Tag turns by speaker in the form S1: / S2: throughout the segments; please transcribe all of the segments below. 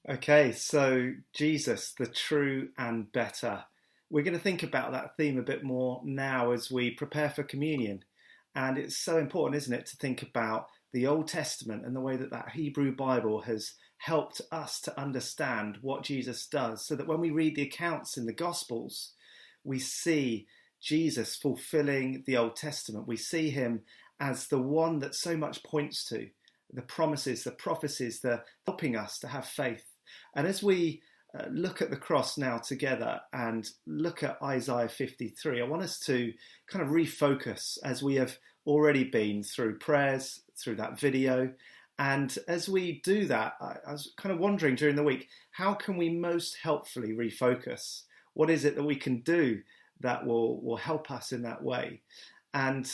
S1: Okay, so Jesus, the true and better. We're going to think about that theme a bit more now as we prepare for communion. And it's so important, isn't it, to think about the Old Testament and the way that that Hebrew Bible has helped us to understand what Jesus does, so that when we read the accounts in the Gospels, we see Jesus fulfilling the Old Testament. We see him as the one that so much points to the promises, the prophecies, the helping us to have faith. And as we look at the cross now together and look at Isaiah 53, I want us to kind of refocus as we have already been through prayers, through that video. And as we do that, I was kind of wondering during the week, how can we most helpfully refocus? What is it that we can do that will help us in that way? And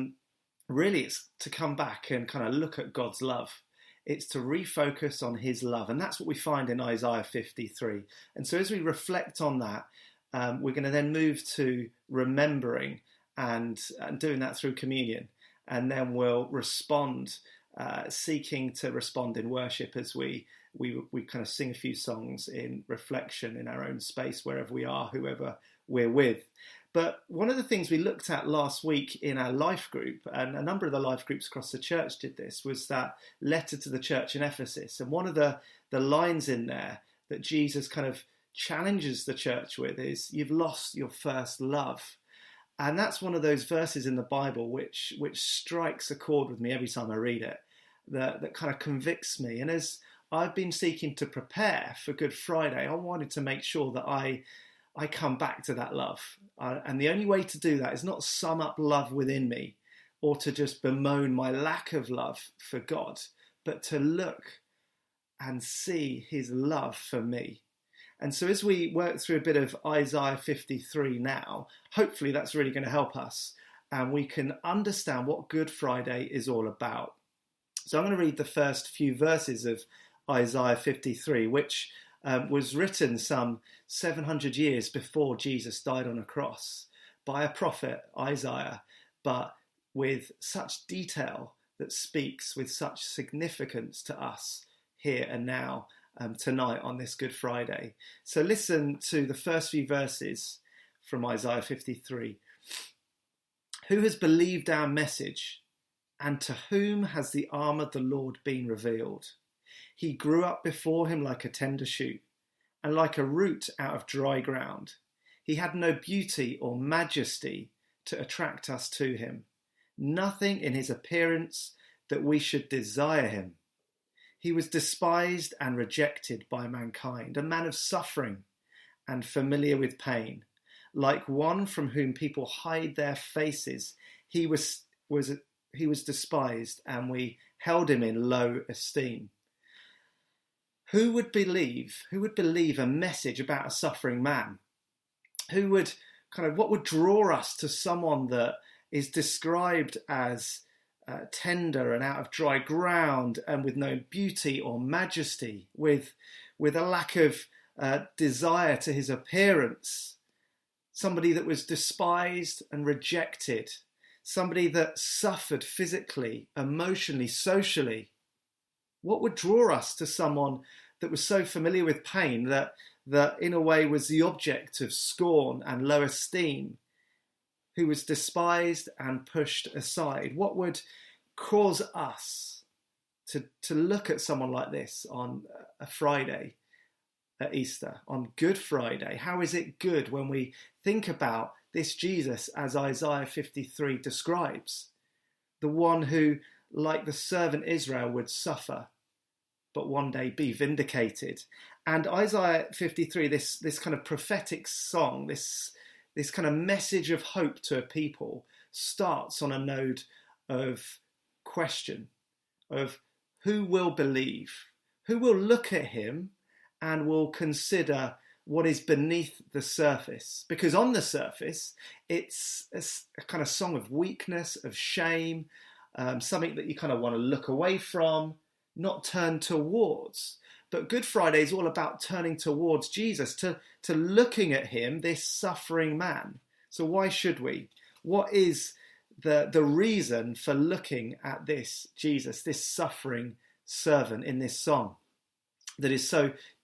S1: really, it's to come back and kind of look at God's love. It's to refocus on his love. And that's what we find in Isaiah 53. And so as we reflect on that, we're going to then move to remembering and doing that through communion. And then we'll respond, seeking to respond in worship as we kind of sing a few songs in reflection in our own space, wherever we are, whoever we're with. But one of the things we looked at last week in our life group, and a number of the life groups across the church did this, was that letter to the church in Ephesus. And one of the lines in there that Jesus kind of challenges the church with is, you've lost your first love. And that's one of those verses in the Bible which strikes a chord with me every time I read it, that kind of convicts me. And as I've been seeking to prepare for Good Friday, I wanted to make sure that I come back to that love. And the only way to do that is not sum up love within me or to just bemoan my lack of love for God, but to look and see his love for me. And so as we work through a bit of Isaiah 53 now, hopefully that's really going to help us and we can understand what Good Friday is all about. So I'm going to read the first few verses of Isaiah 53, which was written some 700 years before Jesus died on a cross by a prophet, Isaiah, but with such detail that speaks with such significance to us here and now, tonight on this Good Friday. So listen to the first few verses from Isaiah 53. Who has believed our message, and to whom has the arm of the Lord been revealed? He grew up before him like a tender shoot, and like a root out of dry ground. He had no beauty or majesty to attract us to him, nothing in his appearance that we should desire him. He was despised and rejected by mankind, a man of suffering and familiar with pain. Like one from whom people hide their faces, he was despised, and we held him in low esteem. Who would believe a message about a suffering man? What would draw us to someone that is described as tender and out of dry ground and with no beauty or majesty, with a lack of desire to his appearance, somebody that was despised and rejected, somebody that suffered physically, emotionally, socially? What would draw us to someone that was so familiar with pain that in a way was the object of scorn and low esteem, who was despised and pushed aside? What would cause us to look at someone like this on a Friday at Easter, on Good Friday? How is it good when we think about this Jesus as Isaiah 53 describes? The one who, like the servant Israel, would suffer, but one day be vindicated. And Isaiah 53, this kind of prophetic song, this kind of message of hope to a people, starts on a note of question, of who will believe, who will look at him and will consider what is beneath the surface. Because on the surface, it's a kind of song of weakness, of shame, something that you kind of want to look away from, not turn towards. But Good Friday is all about turning towards Jesus, to looking at him, this suffering man. So why should we? What is the reason for looking at this Jesus, this suffering servant in this song that is so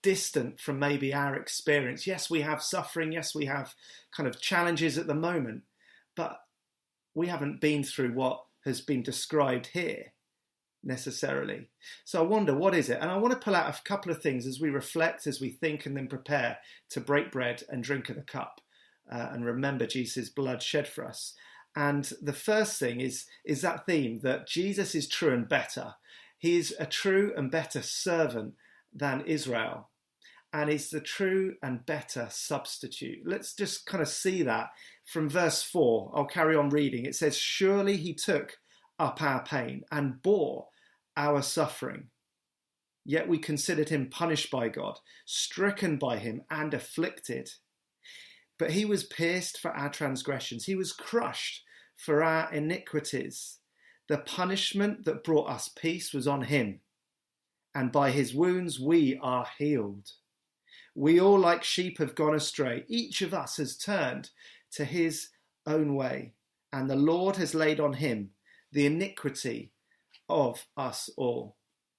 S1: distant from maybe our experience. Yes, we have suffering. Yes, we have kind of challenges at the moment, but we haven't been through what has been described here necessarily. So I wonder, what is it? And I want to pull out a couple of things as we reflect, as we think, and then prepare to break bread and drink of the cup and remember Jesus' blood shed for us. And the first thing is that theme that Jesus is true and better. He is a true and better servant than Israel, and is the true and better substitute. Let's just kind of see that from verse 4. I'll carry on reading. It says, "Surely he took up our pain and bore our suffering. Yet we considered him punished by God, stricken by him and afflicted. But he was pierced for our transgressions. He was crushed for our iniquities. The punishment that brought us peace was on him, and by his wounds we are healed. We all like sheep have gone astray. Each of us has turned to his own way, and the Lord has laid on him the iniquity of us all."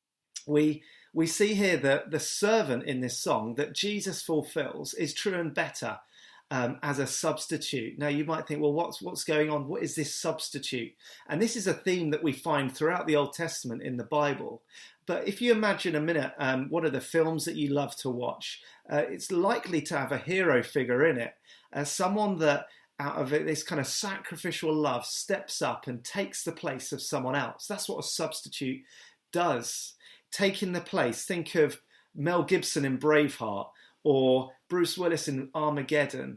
S1: We see here that the servant in this song that Jesus fulfills is true and better as a substitute. Now you might think, well, what's going on? What is this substitute? And this is a theme that we find throughout the Old Testament in the Bible. But if you imagine a minute, one of the films that you love to watch, it's likely to have a hero figure in it, someone that out of this kind of sacrificial love steps up and takes the place of someone else. That's what a substitute does. Taking the place. Think of Mel Gibson in Braveheart, or Bruce Willis in Armageddon,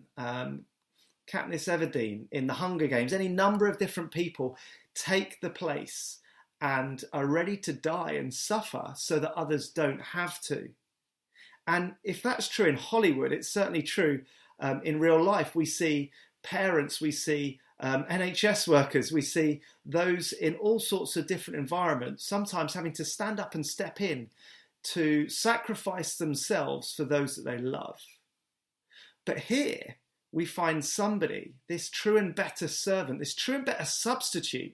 S1: Katniss Everdeen in The Hunger Games. Any number of different people take the place and are ready to die and suffer so that others don't have to. And if that's true in Hollywood, it's certainly true in real life. We see parents, we see NHS workers, we see those in all sorts of different environments, sometimes having to stand up and step in to sacrifice themselves for those that they love. But here we find somebody, this true and better servant, this true and better substitute,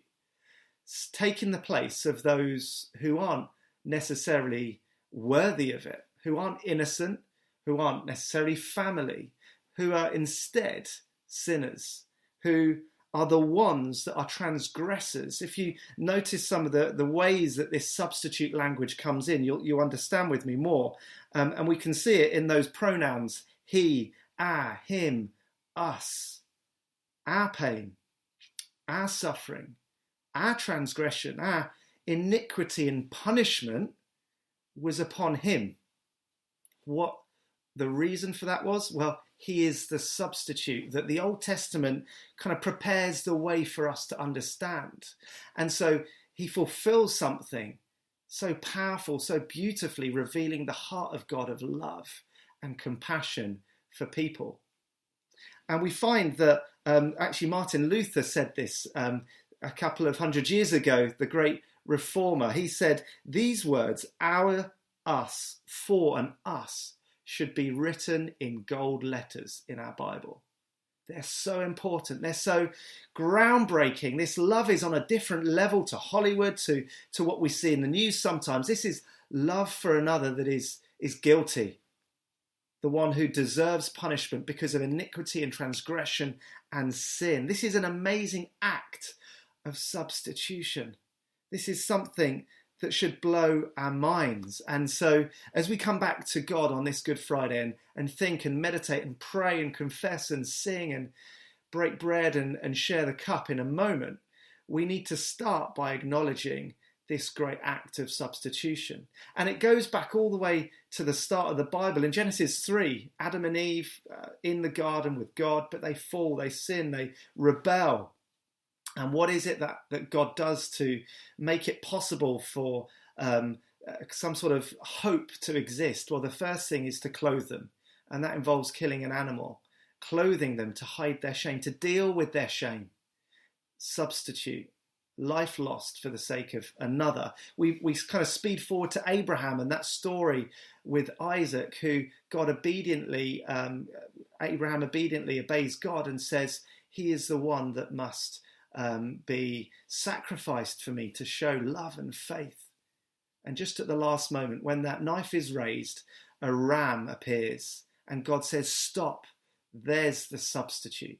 S1: taking the place of those who aren't necessarily worthy of it, who aren't innocent, who aren't necessarily family, who are instead sinners, who are the ones that are transgressors. If you notice some of the ways that this substitute language comes in, you'll understand with me more. And we can see it in those pronouns, he, our, him, us. Our pain, our suffering, our transgression, our iniquity and punishment was upon him. What the reason for that was? Well, he is the substitute that the Old Testament kind of prepares the way for us to understand. And so he fulfills something so powerful, so beautifully revealing the heart of God of love and compassion for people. And we find that actually Martin Luther said this a couple of hundred years ago, the great reformer. He said, "These words, our, us, for and us, should be written in gold letters in our Bible." They're so important. They're so groundbreaking. This love is on a different level to Hollywood, to what we see in the news sometimes. This is love for another that is guilty, the one who deserves punishment because of iniquity and transgression and sin. This is an amazing act of substitution. This is something that should blow our minds. And so as we come back to God on this Good Friday and think and meditate and pray and confess and sing and break bread and share the cup in a moment, we need to start by acknowledging this great act of substitution. And it goes back all the way to the start of the Bible. In Genesis 3, Adam and Eve in the garden with God, but they fall, they sin, they rebel. And what is it that God does to make it possible for some sort of hope to exist? Well, the first thing is to clothe them. And that involves killing an animal, clothing them to hide their shame, to deal with their shame. Substitute, life lost for the sake of another. We kind of speed forward to Abraham and that story with Isaac, who Abraham obediently obeys God and says, he is the one that must be sacrificed for me to show love and faith. And just at the last moment, when that knife is raised a ram appears and God says, stop, there's the substitute.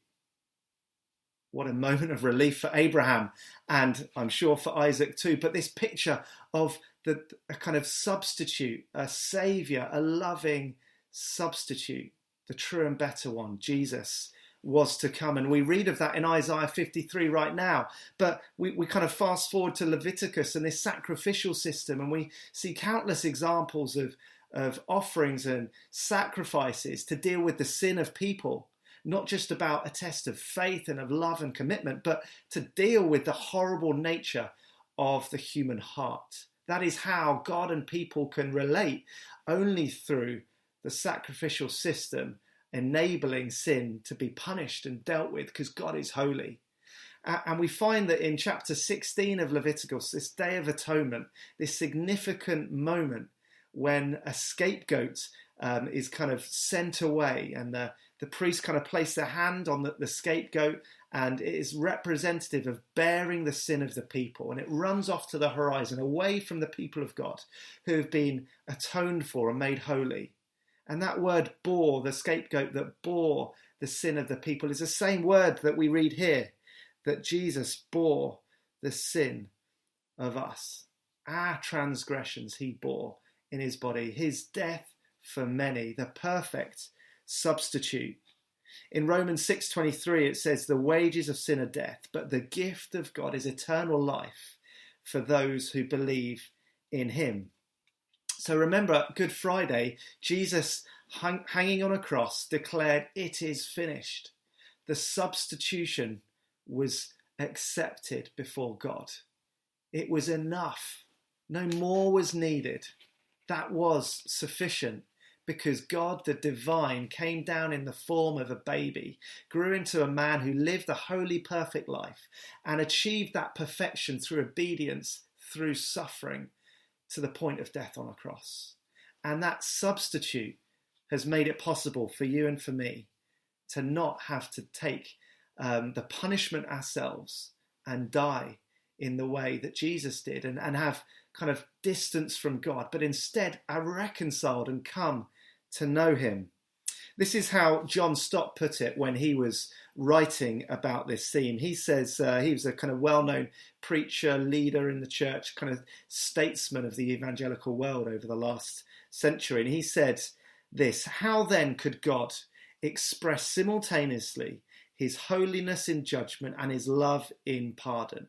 S1: What a moment of relief for Abraham, and I'm sure for Isaac too. But this picture of a kind of substitute, a saviour, a loving substitute, the true and better one, Jesus, was to come. And we read of that in Isaiah 53 right now. But we kind of fast forward to Leviticus and this sacrificial system, and we see countless examples of offerings and sacrifices to deal with the sin of people. Not just about a test of faith and of love and commitment, but to deal with the horrible nature of the human heart. That is how God and people can relate, only through the sacrificial system enabling sin to be punished and dealt with, because God is holy. And we find that in chapter 16 of Leviticus, this Day of Atonement, this significant moment when a scapegoat is kind of sent away, and the priest kind of place their hand on the scapegoat, and it is representative of bearing the sin of the people, and it runs off to the horizon, away from the people of God who have been atoned for and made holy. And that word bore, the scapegoat that bore the sin of the people, is the same word that we read here, that Jesus bore the sin of us. Our transgressions he bore in his body, his death for many, the perfect substitute. In Romans 6:23 it says, the wages of sin are death, but the gift of God is eternal life for those who believe in him. So remember, Good Friday, Jesus hanging on a cross declared, it is finished. The substitution was accepted before God. It was enough. No more was needed. That was sufficient, because God, the divine, came down in the form of a baby, grew into a man who lived a holy, perfect life, and achieved that perfection through obedience, through suffering, to the point of death on a cross. And that substitute has made it possible for you and for me to not have to take the punishment ourselves and die in the way that Jesus did, and have kind of distance from God, but instead are reconciled and come to know him. This is how John Stott put it when he was writing about this theme. He says he was a kind of well-known preacher, leader in the church, kind of statesman of the evangelical world over the last century. And he said this: how then could God express simultaneously his holiness in judgment and his love in pardon?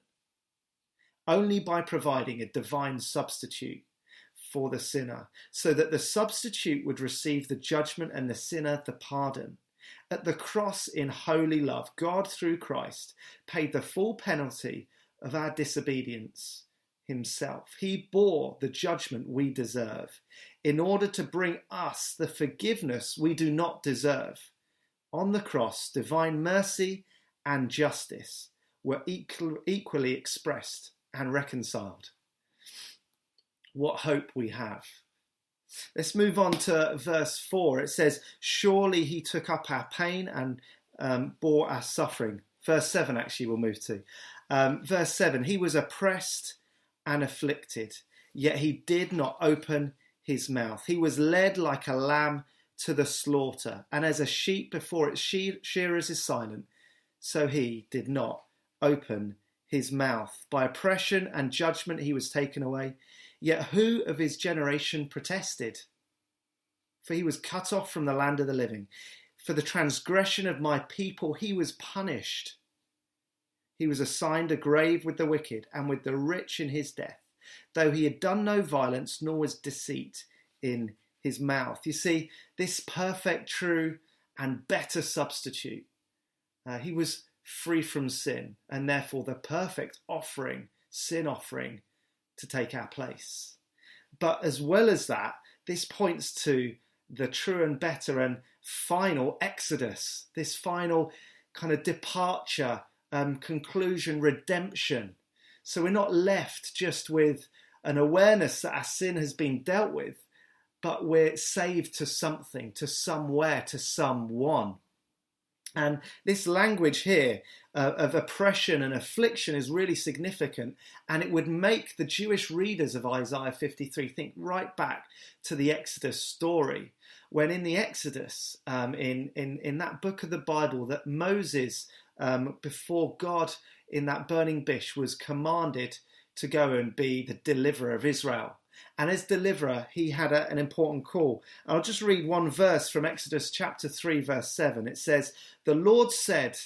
S1: Only by providing a divine substitute for the sinner, so that the substitute would receive the judgment and the sinner the pardon. At the cross, in holy love, God, through Christ, paid the full penalty of our disobedience himself. He bore the judgment we deserve in order to bring us the forgiveness we do not deserve. On the cross, divine mercy and justice were equally expressed and reconciled. What hope we have. Let's move on to verse 4. It says, surely he took up our pain and bore our suffering. Verse 7 actually we'll move to. Verse 7, he was oppressed and afflicted, yet he did not open his mouth. He was led like a lamb to the slaughter, and as a sheep before its shearers is silent, so he did not open his mouth. By oppression and judgment he was taken away. Yet who of his generation protested? For he was cut off from the land of the living. For the transgression of my people he was punished. He was assigned a grave with the wicked and with the rich in his death, though he had done no violence, nor was deceit in his mouth. You see, this perfect, true, and better substitute, he was free from sin, and therefore the perfect offering, sin offering, to take our place. But as well as that, this points to the true and better and final exodus, this final kind of departure, conclusion, redemption. So we're not left just with an awareness that our sin has been dealt with, but we're saved to something, to somewhere, to someone. And this language here of oppression and affliction is really significant, and it would make the Jewish readers of Isaiah 53 think right back to the Exodus story, when in the Exodus, in that book of the Bible, that Moses, before God in that burning bush, was commanded to go and be the deliverer of Israel. And as deliverer, he had an important call. I'll just read one verse from Exodus chapter 3, verse 7. It says, "The Lord said,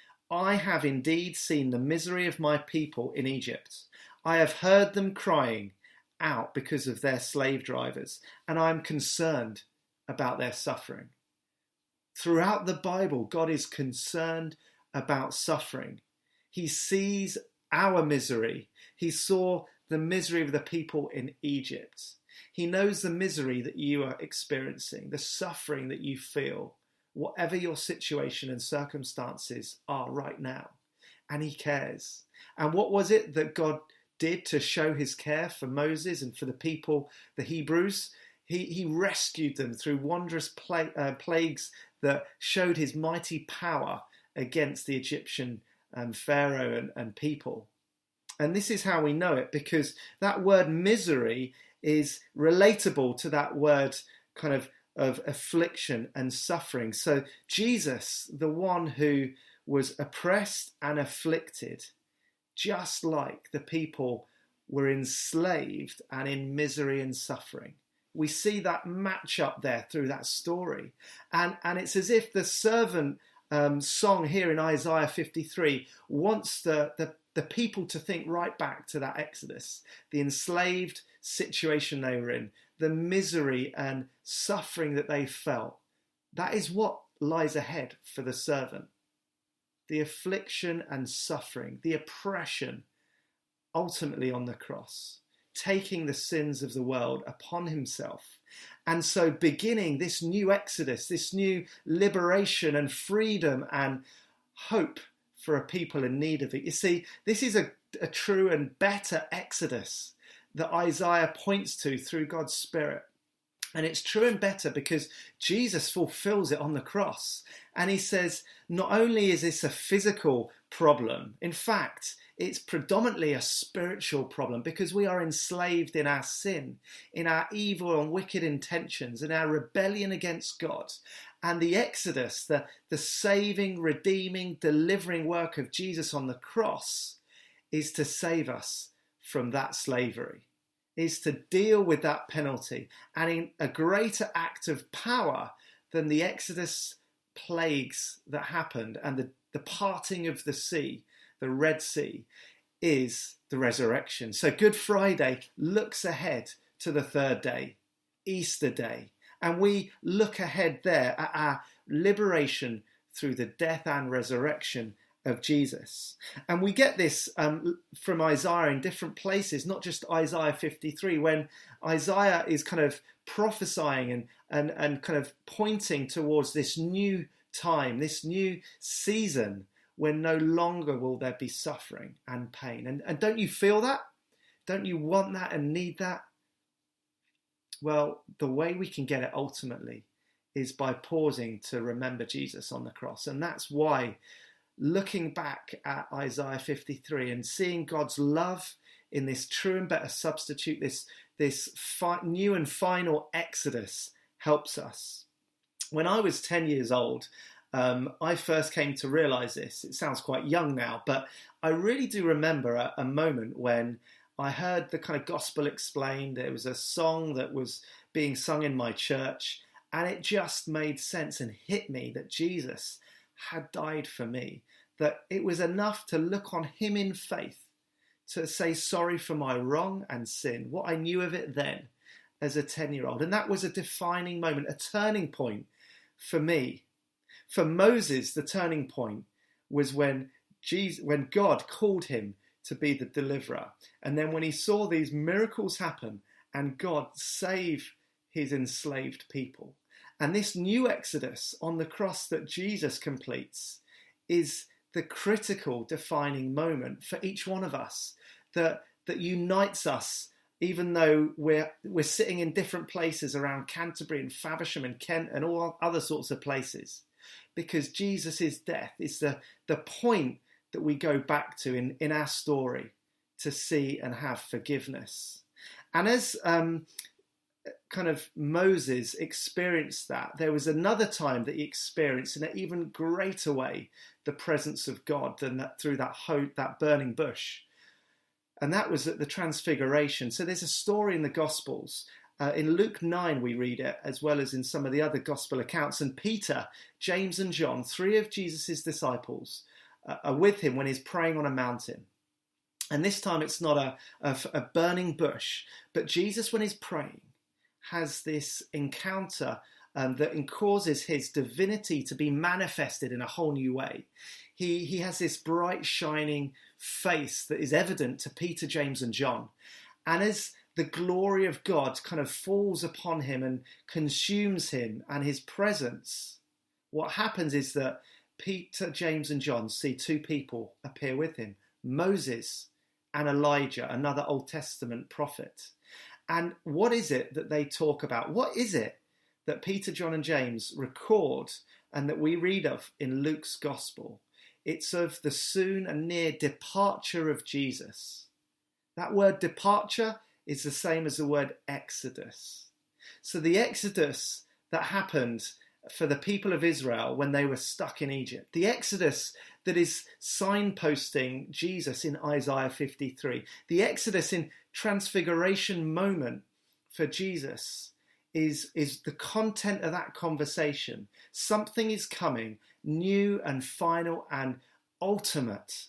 S1: I have indeed seen the misery of my people in Egypt. I have heard them crying out because of their slave drivers, and I am concerned about their suffering." Throughout the Bible, God is concerned about suffering. He sees our misery. He saw the misery of the people in Egypt. He knows the misery that you are experiencing, the suffering that you feel, whatever your situation and circumstances are right now. And he cares. And what was it that God did to show his care for Moses and for the people, the Hebrews? He rescued them through wondrous plagues that showed his mighty power against the Egyptian Pharaoh and people. And this is how we know it, because that word misery is relatable to that word kind of affliction and suffering. So Jesus, the one who was oppressed and afflicted, just like the people were enslaved and in misery and suffering. We see that match up there through that story. And it's as if the servant song here in Isaiah 53 wants the people to think right back to that Exodus, the enslaved situation they were in, the misery and suffering that they felt. That is what lies ahead for the servant. The affliction and suffering, the oppression, ultimately on the cross, taking the sins of the world upon himself. And so beginning this new Exodus, this new liberation and freedom and hope for a people in need of it. You see, this is a true and better Exodus that Isaiah points to through God's Spirit. And it's true and better because Jesus fulfills it on the cross. And he says, not only is this a physical problem, in fact, it's predominantly a spiritual problem, because we are enslaved in our sin, in our evil and wicked intentions, in our rebellion against God. And the Exodus, the saving, redeeming, delivering work of Jesus on the cross is to save us from that slavery, is to deal with that penalty. And in a greater act of power than the Exodus plagues that happened and the parting of the sea, the Red Sea, is the resurrection. So Good Friday looks ahead to the third day, Easter Day. And we look ahead there at our liberation through the death and resurrection of Jesus. And we get this from Isaiah in different places, not just Isaiah 53, when Isaiah is kind of prophesying and kind of pointing towards this new time, this new season, when no longer will there be suffering and pain. And don't you feel that? Don't you want that and need that? Well, the way we can get it ultimately is by pausing to remember Jesus on the cross. And that's why looking back at Isaiah 53 and seeing God's love in this true and better substitute, this new and final Exodus, helps us. When I was 10 years old, I first came to realise this. It sounds quite young now, but I really do remember a moment when I heard the kind of gospel explained. There was a song that was being sung in my church, and it just made sense and hit me that Jesus had died for me, that it was enough to look on him in faith, to say sorry for my wrong and sin, what I knew of it then as a 10-year-old. And that was a defining moment, a turning point for me. For Moses, the turning point was when God called him to be the deliverer. And then when he saw these miracles happen and God save his enslaved people. And this new Exodus on the cross that Jesus completes is the critical defining moment for each one of us, that unites us, even though we're sitting in different places around Canterbury and Faversham and Kent and all other sorts of places. because Jesus' death is the point that we go back to in our story to see and have forgiveness. And as kind of Moses experienced that, there was another time that he experienced in an even greater way the presence of God than that, through that burning bush. And that was at the Transfiguration. So there's a story in the Gospels. In Luke 9 we read it, as well as in some of the other Gospel accounts. And Peter, James and John, three of Jesus' disciples, are with him when he's praying on a mountain. And this time it's not a burning bush, but Jesus, when he's praying, has this encounter that causes his divinity to be manifested in a whole new way. He has this bright, shining face that is evident to Peter, James, and John. And as the glory of God kind of falls upon him and consumes him and his presence, what happens is that Peter, James, and John see two people appear with him, Moses and Elijah, another Old Testament prophet. And what is it that they talk about? What is it that Peter, John, and James record and that we read of in Luke's Gospel? It's of the soon and near departure of Jesus. That word departure is the same as the word exodus. So the exodus that happened for the people of Israel when they were stuck in Egypt, the exodus that is signposting Jesus in Isaiah 53, the exodus in transfiguration moment for Jesus is the content of that conversation. Something is coming, new and final and ultimate.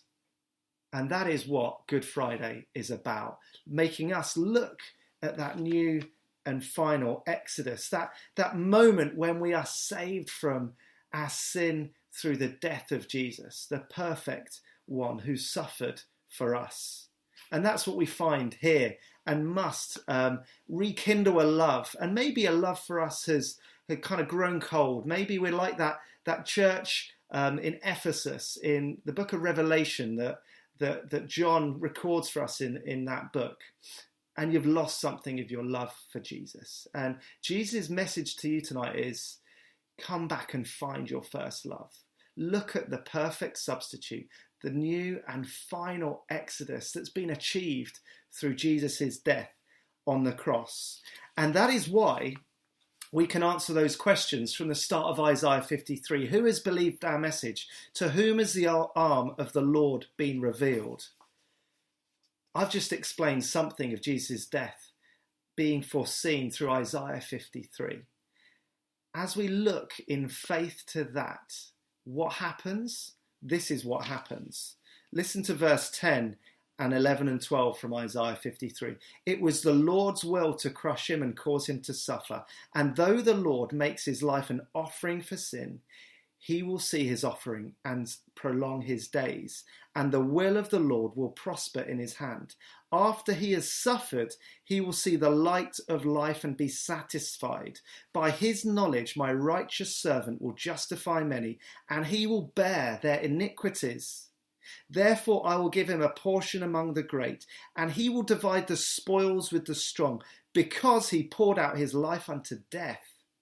S1: And that is what Good Friday is about, making us look at that new and final exodus, that moment when we are saved from our sin through the death of Jesus, the perfect one who suffered for us. And that's what we find here, and must rekindle a love. And maybe a love for us had kind of grown cold. Maybe we're like that church in Ephesus in the book of Revelation that John records for us in that book. And you've lost something of your love for Jesus. And Jesus' message to you tonight is, come back and find your first love. Look at the perfect substitute, the new and final exodus that's been achieved through Jesus' death on the cross. And that is why we can answer those questions from the start of Isaiah 53. Who has believed our message? To whom has the arm of the Lord been revealed? I've just explained something of Jesus' death being foreseen through Isaiah 53. As we look in faith to that, what happens? This is what happens. Listen to verse 10 and 11 and 12 from Isaiah 53. It was the Lord's will to crush him and cause him to suffer. And though the Lord makes his life an offering for sin, he will see his offering and prolong his days, and the will of the Lord will prosper in his hand. After he has suffered, he will see the light of life and be satisfied. By his knowledge, my righteous servant will justify many, and he will bear their iniquities. Therefore I will give him a portion among the great, and he will divide the spoils with the strong, because he poured out his life unto death,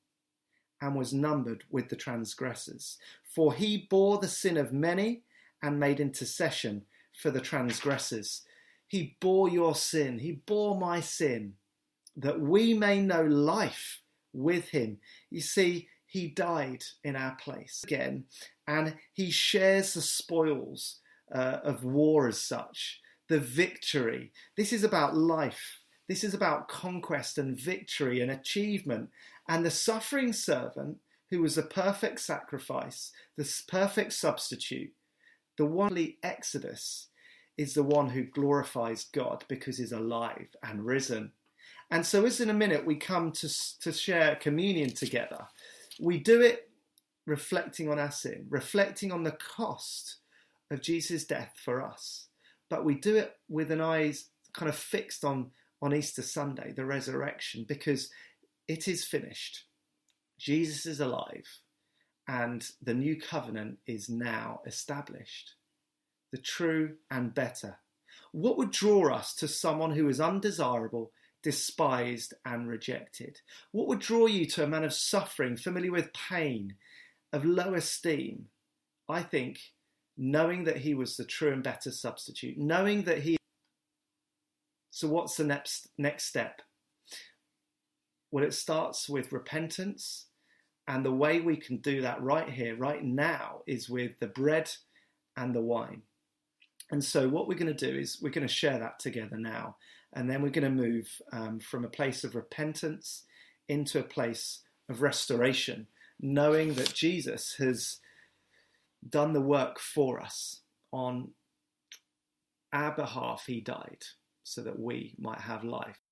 S1: and was numbered with the transgressors. For he bore the sin of many and made intercession for the transgressors. He bore your sin, he bore my sin, that we may know life with him. You see, he died in our place again, and he shares the spoils of war as such, the victory. This is about life. This is about conquest and victory and achievement. And the suffering servant, who was a perfect sacrifice, the perfect substitute, the one exodus, is the one who glorifies God because he's alive and risen. And so as in a minute we come to share communion together, we do it reflecting on our sin, reflecting on the cost of Jesus' death for us. But we do it with an eyes kind of fixed on Easter Sunday, the resurrection, because it is finished. Jesus is alive, and the new covenant is now established. The true and better. What would draw us to someone who is undesirable, despised and rejected? What would draw you to a man of suffering, familiar with pain of low esteem, I think, knowing that he was the true and better substitute, knowing that he... So what's the next step? Well, it starts with repentance. And the way we can do that right here, right now, is with the bread and the wine. And so what we're going to do is we're going to share that together now. And then we're going to move from a place of repentance into a place of restoration, knowing that Jesus has done the work for us. On our behalf, he died so that we might have life.